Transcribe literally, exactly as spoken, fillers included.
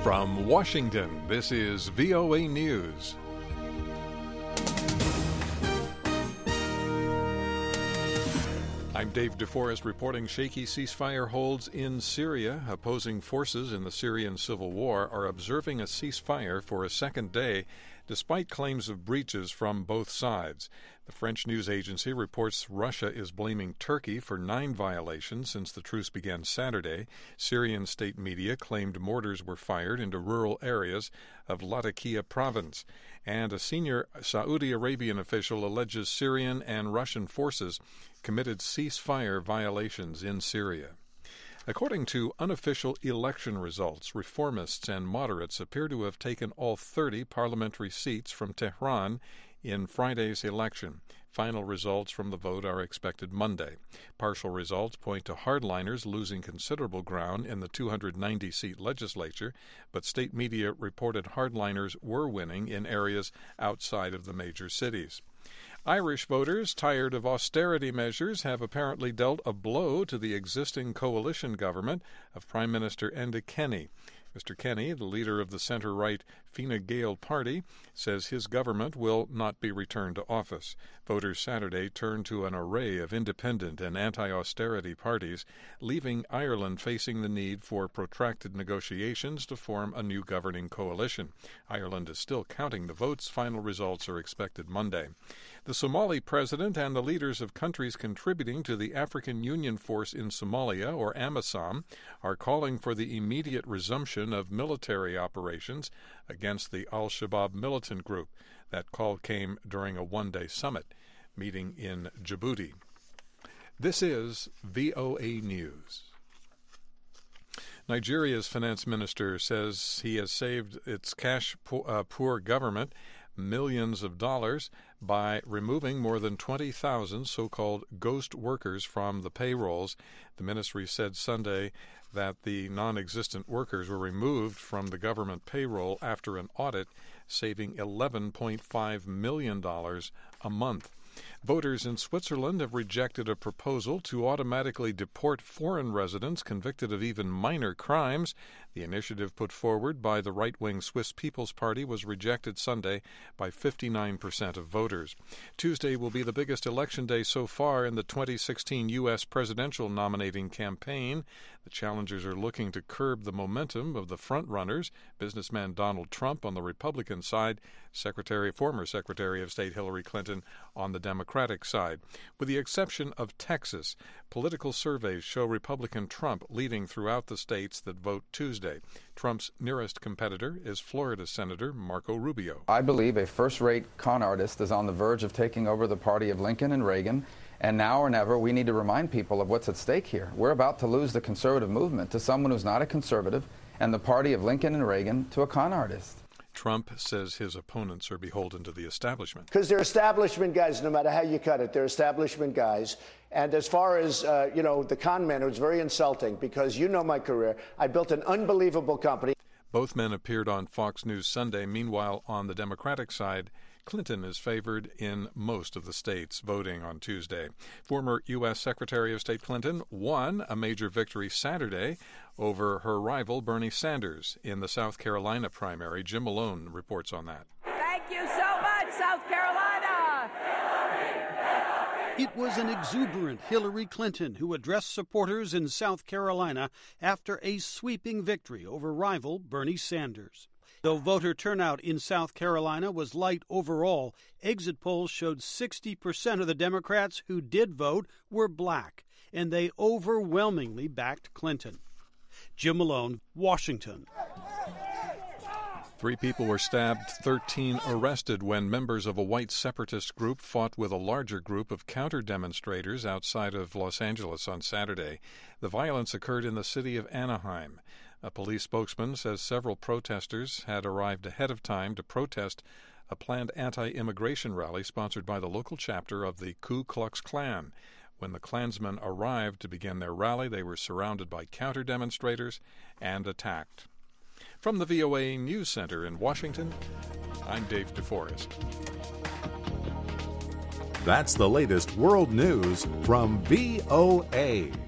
From Washington, this is V O A News. I'm Dave DeForest reporting shaky ceasefire holds in Syria. Opposing forces in the Syrian civil war are observing a ceasefire for a second day, despite claims of breaches from both sides. The French news agency reports Russia is blaming Turkey for nine violations since the truce began Saturday. Syrian state media claimed mortars were fired into rural areas of Latakia province. And a senior Saudi Arabian official alleges Syrian and Russian forces committed ceasefire violations in Syria. According to unofficial election results, reformists and moderates appear to have taken all thirty parliamentary seats from Tehran in Friday's election. Final results from the vote are expected Monday. Partial results point to hardliners losing considerable ground in the two hundred ninety seat legislature, but state media reported hardliners were winning in areas outside of the major cities. Irish voters, tired of austerity measures, have apparently dealt a blow to the existing coalition government of Prime Minister Enda Kenny. Mister Kenny, the leader of the centre-right Fine Gael party, says his government will not be returned to office. Voters Saturday turned to an array of independent and anti-austerity parties, leaving Ireland facing the need for protracted negotiations to form a new governing coalition. Ireland is still counting the votes. Final results are expected Monday. The Somali president and the leaders of countries contributing to the African Union Force in Somalia, or AMISOM, are calling for the immediate resumption of military operations against the Al-Shabaab militant group. That call came during a one-day summit meeting in Djibouti. This is V O A News. Nigeria's finance minister says he has saved its cash-poor government millions of dollars by removing more than twenty thousand so-called ghost workers from the payrolls. The ministry said Sunday that the non-existent workers were removed from the government payroll after an audit, saving eleven point five million dollars a month. Voters in Switzerland have rejected a proposal to automatically deport foreign residents convicted of even minor crimes. The initiative put forward by the right-wing Swiss People's Party was rejected Sunday by fifty-nine percent of voters. Tuesday will be the biggest election day so far in the twenty sixteen U S presidential nominating campaign. The challengers are looking to curb the momentum of the front-runners, businessman Donald Trump on the Republican side, Secretary, former Secretary of State Hillary Clinton on the Democratic side. With the exception of Texas, political surveys show Republican Trump leading throughout the states that vote Tuesday. Trump's nearest competitor is Florida Senator Marco Rubio. I believe a first-rate con artist is on the verge of taking over the party of Lincoln and Reagan, and now or never we need to remind people of what's at stake here. We're about to lose the conservative movement to someone who's not a conservative, and the party of Lincoln and Reagan to a con artist. Trump says his opponents are beholden to the establishment. Because they're establishment guys, no matter how you cut it. They're establishment guys. And as far as, uh, you know, the con man, it was very insulting because you know my career. I built an unbelievable company. Both men appeared on Fox News Sunday. Meanwhile, on the Democratic side, Clinton is favored in most of the states voting on Tuesday. Former U S Secretary of State Clinton won a major victory Saturday over her rival Bernie Sanders in the South Carolina primary. Jim Malone reports on that. Thank you so much, South Carolina. It was an exuberant Hillary Clinton who addressed supporters in South Carolina after a sweeping victory over rival Bernie Sanders. Though voter turnout in South Carolina was light overall, exit polls showed sixty percent of the Democrats who did vote were black, and they overwhelmingly backed Clinton. Jim Malone, Washington. Three people were stabbed, thirteen arrested when members of a white separatist group fought with a larger group of counter-demonstrators outside of Los Angeles on Saturday. The violence occurred in the city of Anaheim. A police spokesman says several protesters had arrived ahead of time to protest a planned anti-immigration rally sponsored by the local chapter of the Ku Klux Klan. When the Klansmen arrived to begin their rally, they were surrounded by counter-demonstrators and attacked. From the V O A News Center in Washington, I'm Dave DeForest. That's the latest world news from V O A.